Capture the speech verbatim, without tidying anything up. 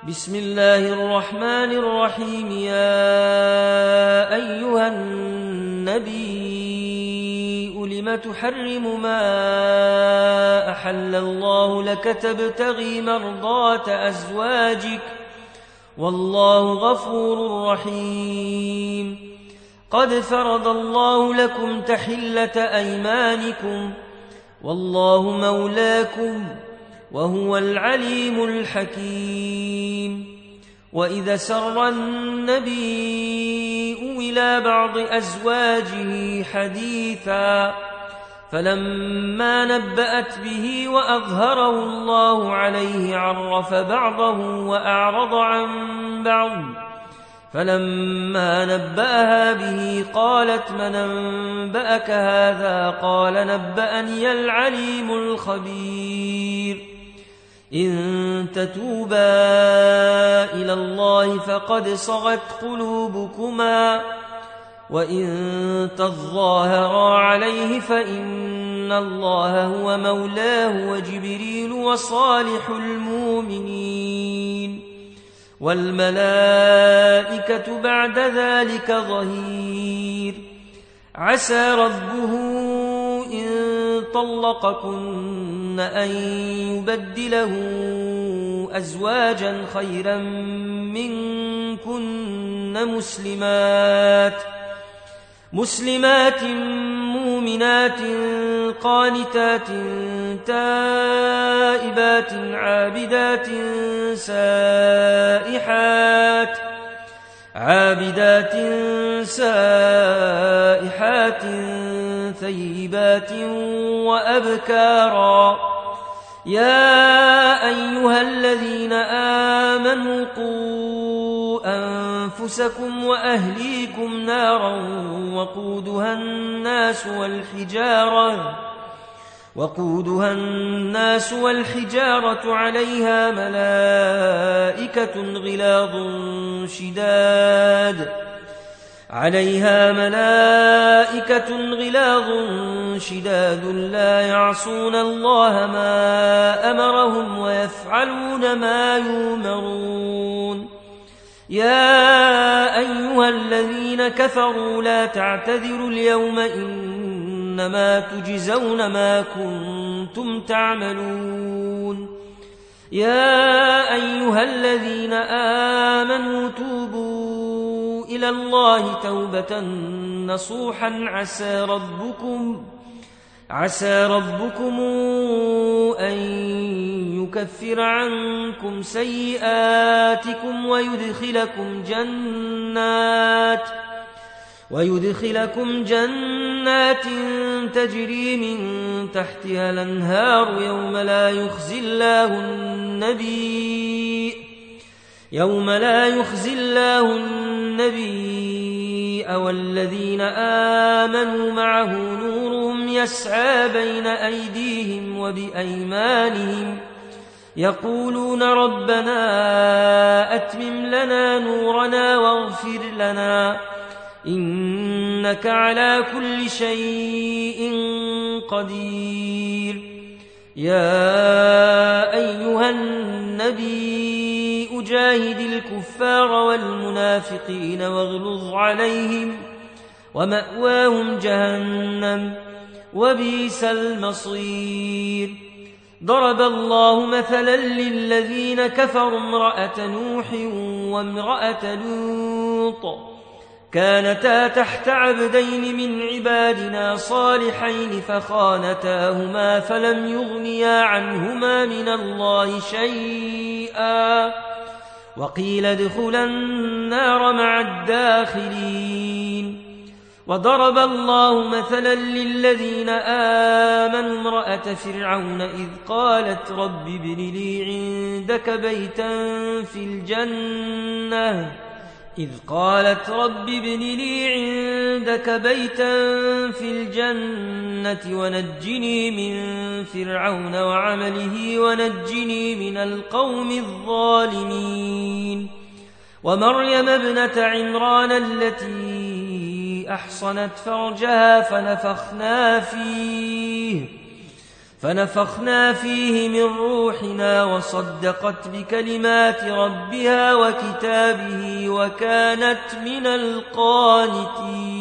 بسم الله الرحمن الرحيم. يا أيها النبي لم تحرم ما أحل الله لك تبتغي مرضات أزواجك والله غفور رحيم. قد فرض الله لكم تحلة أيمانكم والله مولاكم وهو العليم الحكيم. وإذا سر النبي إلى بعض أزواجه حديثا فلما نبأت به وأظهره الله عليه عرف بعضه وأعرض عن بعض، فلما نبأها به قالت من أنبأك هذا؟ قال نبأني العليم الخبير. إن تتوبا إلى الله فقد صغت قلوبكما وإن تظاهرا عليه فإن الله هو مولاه وجبريل وصالح المؤمنين والملائكة بعد ذلك ظهير. عسى ربه إن طلقكن أن يبدله أزواجا خيرا منكن مسلمات مسلمات مؤمنات قانتات تائبات عابدات سائحات عابدات سائحات ثيبات وأبكارا. يا أيها الذين آمنوا قوا أنفسكم وأهليكم نارا وقودها الناس والحجارة وقودها الناس والحجارة عليها ملائكة غلاظ شداد عليها ملائكة غلاظ شداد لا يعصون الله ما أمرهم ويفعلون ما يؤمرون. يا أيها الذين كفروا لا تعتذروا اليوم إنما تجزون ما كنتم تعملون. يا أيها الذين آمنوا توبوا إلى الله توبة نصوحا عسى ربكم عسى ربكم أن يكفر عنكم سيئاتكم ويدخلكم جنات ويدخلكم جنات تجري من تحتها الأنهار يوم لا يخزي الله النبي يوم لا يخزي الله النبي والذين آمنوا معه نورهم يسعى بين أيديهم وبأيمانهم يقولون ربنا أتمم لنا نورنا واغفر لنا إنك على كل شيء قدير. يا أيها النبي أجاهد الكفار والمنافقين واغلظ عليهم ومأواهم جهنم وبئس المصير. ضرب الله مثلا للذين كفروا امرأة نوح وامرأة لوط كانتا تحت عبدين من عبادنا صالحين فخانتاهما فلم يغنيا عنهما من الله شيئا وقيل ادخلا النار مع الداخلين. وضرب الله مثلا للذين آمنوا امرأة فرعون إذ قالت رب ابن لي عندك بيتا في الجنة إذ قالت رب ابن لي عندك بيتا في الجنة ونجني من فرعون وعمله ونجني من القوم الظالمين. ومريم ابنة عمران التي أحصنت فرجها فنفخنا فيه فنفخنا فيه من روحنا وصدقت بكلمات ربها وكتابه وكانت من القانتين.